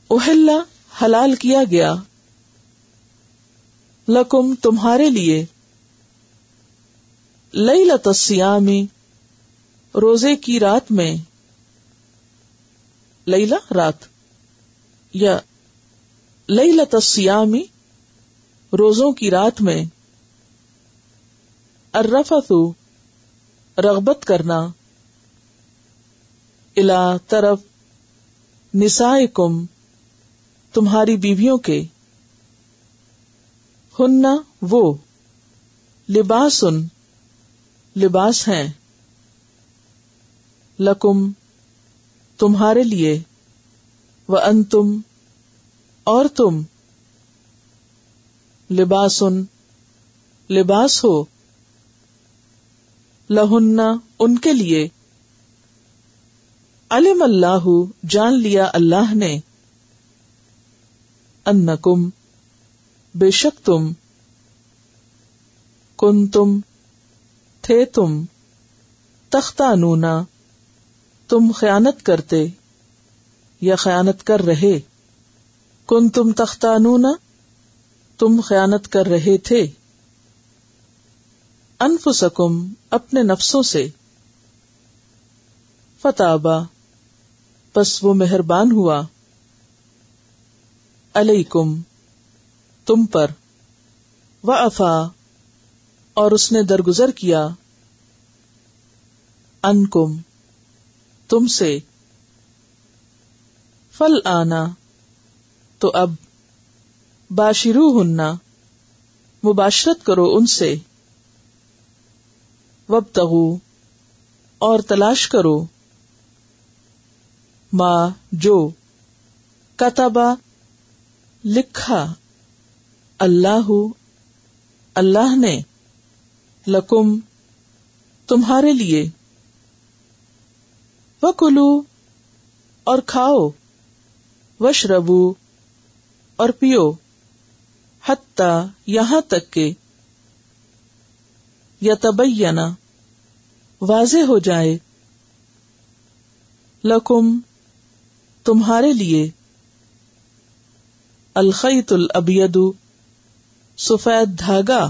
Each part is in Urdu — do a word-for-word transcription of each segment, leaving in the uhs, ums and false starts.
احل حلال کیا گیا، لکم تمہارے لیے، لیلۃ الصیام روزے کی رات میں، لیلہ رات، یا لیلۃ الصیام روزوں کی رات میں، الرفث رغبت کرنا، الی طرف، نسائکم تمہاری بیویوں کے، ہن وہ، لباسن لباس ہیں، لکم تمہارے لیے، وانتم اور تم، لباسن لباس ہو، لہن ان کے لیے، علم اللہ جان لیا اللہ نے، انکم بے شک تم، کنتم تھے تم، تختانون تم خیانت کرتے یا خیانت کر رہے، کنتم تختانون تم خیانت کر رہے تھے، انفسکم اپنے نفسوں سے، فتابا پس وہ مہربان ہوا، علیکم تم پر، وعفا اور اس نے درگزر کیا، انکم تم سے، فالآن تو اب، باشروہن مباشرت کرو ان سے، وابتغوا اور تلاش کرو، ما جو، کتبا لکھا، اللہ اللہ نے، لکم تمہارے لیے، وکلوا اور کھاؤ، واشربوا اور پیو، حتی یہاں تک کہ، یتبین واضح ہو جائے، لکم تمہارے لیے، الخیط الابید سفید دھاگا،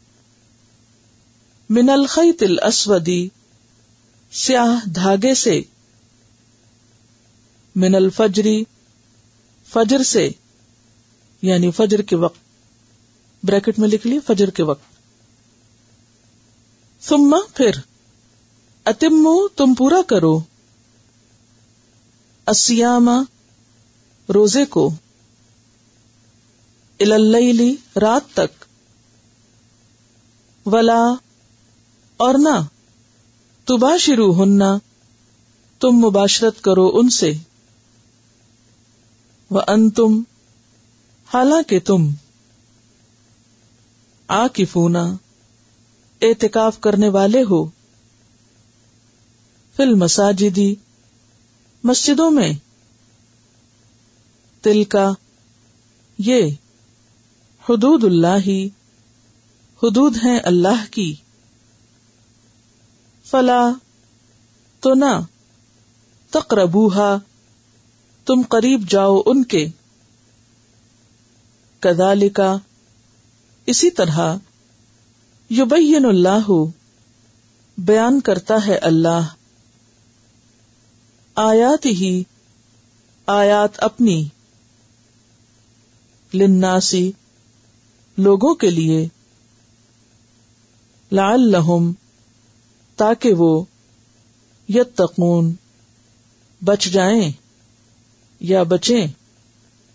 من الخیط الاسود سیاہ دھاگے سے، من الفجر فجر سے، یعنی فجر کے وقت، بریکٹ میں لکھ لی فجر کے وقت، ثم پھر، اتمو تم پورا کرو، الصیام روزے کو، الی اللیل رات تک، ولا اور نہ، تباشروہن تم مباشرت کرو ان سے، وانتم حالانکہ تم، عاکفون اعتکاف کرنے والے ہو، فی المساجد مسجدوں میں، تلکا یہ، حدود اللہ حدود ہیں اللہ کی، فلا تو نہ، تقربوہا تم قریب جاؤ ان کے، کذالک اسی طرح، یبین اللہ بیان کرتا ہے اللہ، آیات ہی آیات اپنی، للناس لوگوں کے لیے، لعلہم تاکہ وہ، یتقون بچ جائیں یا بچیں،